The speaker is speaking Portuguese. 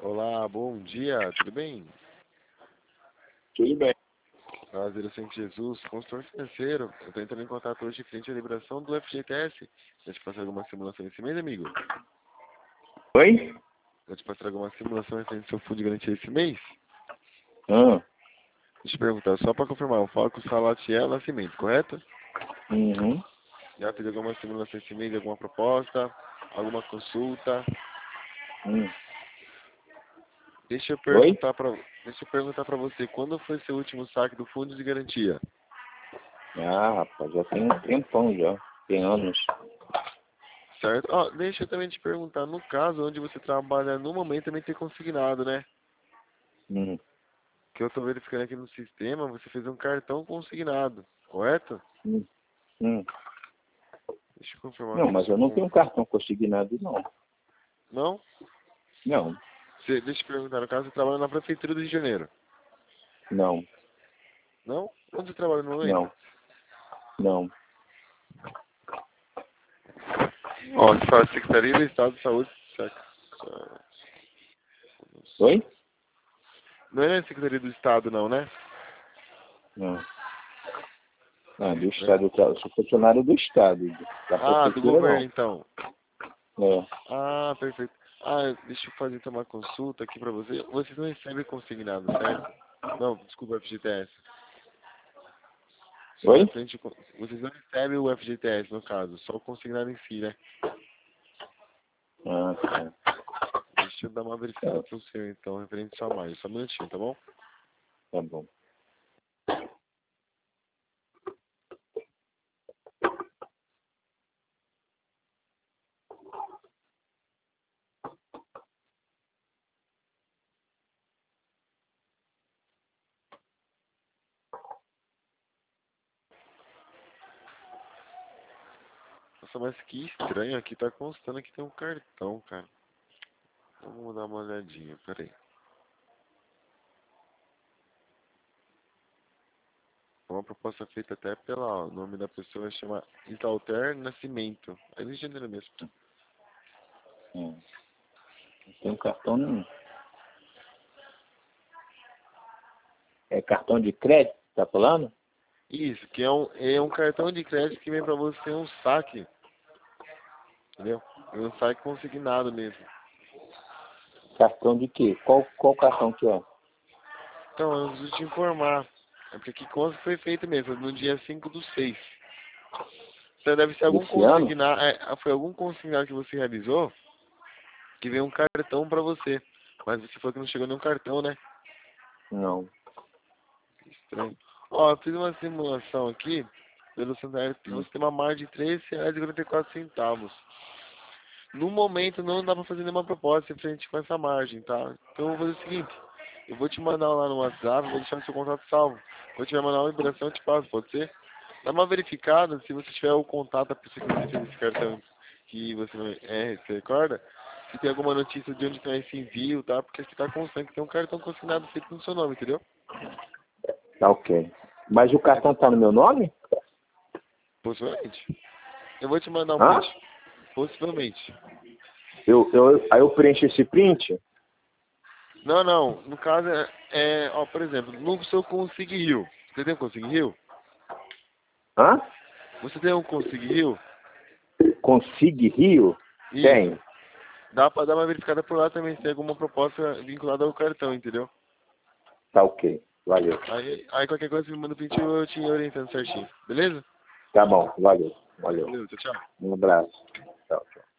Olá, bom dia, tudo bem? Tudo bem. Prazer, eu sou Jesus, consultor financeiro. Eu estou entrando em contato hoje frente à liberação do FGTS. Vou te passar alguma simulação esse mês, amigo? Oi? Vou te passar alguma simulação referente ao seu fundo de garantia esse mês? Ah, Deixa eu te perguntar, só para confirmar, eu falo com o Salatiel Nascimento, correto? uhum. Já fez alguma simulação esse mês, alguma proposta, alguma consulta? Hum. Deixa eu Oi? perguntar para você, quando foi seu último saque do fundo de garantia? Ah, rapaz, já tem um tempão já. Tem anos. Certo? Ó, deixa eu também te perguntar, no caso onde você trabalha no momento também tem consignado, né? Hum. Que eu tô verificando aqui no sistema, você fez um cartão consignado, correto? Hum. Hum. Deixa eu confirmar Não, aqui mas seu eu não tenho ponto. um cartão consignado, não. Não? Não, Deixa eu te perguntar, no caso você trabalha na Prefeitura do Rio de Janeiro. não, Não? Onde você trabalha no momento? não, não. Ó, você fala Secretaria do Estado de Saúde. Oi? Não é na Secretaria do Estado não, né? Não. Ah, do Estado, eu sou funcionário do Estado. Da Ah, do Prefeitura, governo não. então. É. Ah, perfeito. Ah, deixa eu fazer então uma consulta aqui pra você. Vocês não recebem consignado, certo? Não, desculpa, FGTS. Só Oi? referente, vocês não recebem o FGTS, no caso, só o consignado em si, né? Ah, tá. Deixa eu dar uma verificada pro seu, então, referente só mais. Só um minutinho, tá bom? Tá bom. Nossa, mas que estranho, aqui tá constando que tem um cartão, cara. Vamos dar uma olhadinha, peraí. Uma proposta feita até pela, o nome da pessoa chama Isalter Nascimento. É Rio de Janeiro mesmo. Não tenho cartão nenhum. É cartão de crédito, tá falando? Isso, que é um cartão de crédito que vem pra você um saque, entendeu? É um saque consignado mesmo. Cartão de quê? Qual cartão que é? Então, eu preciso te informar. É porque aqui consta que foi feito mesmo, no dia 5/6. Então deve ser algum Desse ano? consignado, foi algum consignado que você realizou que veio um cartão pra você. Mas você falou que não chegou nenhum cartão, né? Não. Estranho. Ó, eu fiz uma simulação aqui pelo Santander, que Hum. você tem uma margem de R$ 3,44. No momento não dá pra fazer nenhuma proposta em frente com essa margem, tá? Então eu vou fazer o seguinte, eu vou te mandar lá no WhatsApp, vou deixar o seu contato salvo. Vou te mandar uma liberação, eu te passo, pode ser? Dá uma verificada, se você tiver o contato da pessoa que você fez esse cartão que você não se recorda, se tem alguma notícia de onde está esse envio, tá? Porque aqui tá constante que tem um cartão consignado feito no seu nome, entendeu? Tá ok. Mas o cartão tá no meu nome? Possivelmente. Eu vou te mandar um Hã? print. Possivelmente. Aí eu preencho esse print? Não, não. No caso ó, por exemplo, no seu Consig Rio. Você tem um Consig Rio? Hã? Você tem um Consig Rio? Consig Rio? Isso. Tenho. Dá pra dar uma verificada por lá também, se tem alguma proposta vinculada ao cartão, entendeu? Tá ok. Valeu. Aí qualquer coisa me manda o print e eu te orientando certinho. Beleza? Tá bom. Valeu. Valeu. Valeu, tchau, tchau. Um abraço. Tchau, tchau.